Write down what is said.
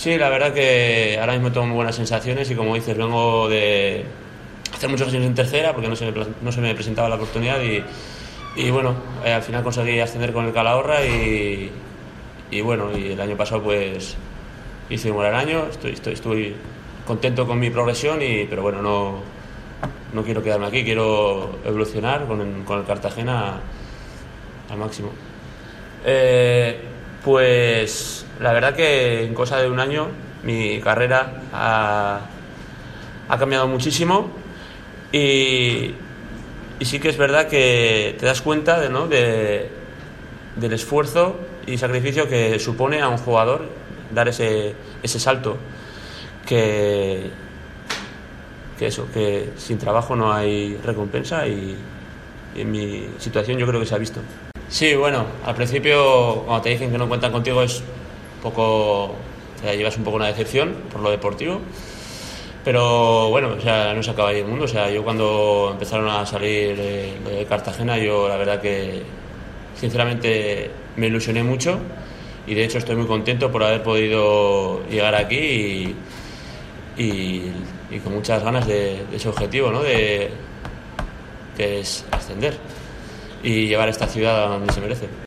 Sí, la verdad que ahora mismo tengo muy buenas sensaciones y como dices, vengo de hacer muchos años en tercera porque no se me presentaba la oportunidad y bueno, al final conseguí ascender con el Calahorra y bueno, y el año pasado pues hice un gran año, estoy contento con mi progresión, pero bueno, no quiero quedarme aquí, quiero evolucionar con el Cartagena al máximo. Pues la verdad que en cosa de un año mi carrera ha cambiado muchísimo y sí que es verdad que te das cuenta del esfuerzo y sacrificio que supone a un jugador dar ese salto, que que sin trabajo no hay recompensa y en mi situación yo creo que se ha visto. Sí, bueno, al principio cuando te dicen que no cuentan contigo es un poco, te llevas un poco una decepción por lo deportivo, pero bueno, o sea, no se acaba ahí el mundo. O sea, yo cuando empezaron a salir lo de Cartagena, yo la verdad que sinceramente me ilusioné mucho y de hecho estoy muy contento por haber podido llegar aquí y con muchas ganas de ese objetivo, ¿no? Que es ascender y llevar esta ciudad a donde se merece.